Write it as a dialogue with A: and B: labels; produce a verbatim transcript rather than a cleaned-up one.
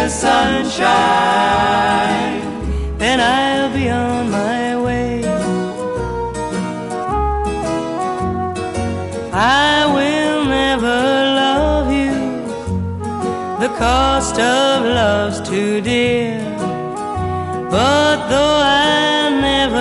A: the sunshine,
B: then I'll be on my way. I will never love you, the cost of love's too dear. But though I never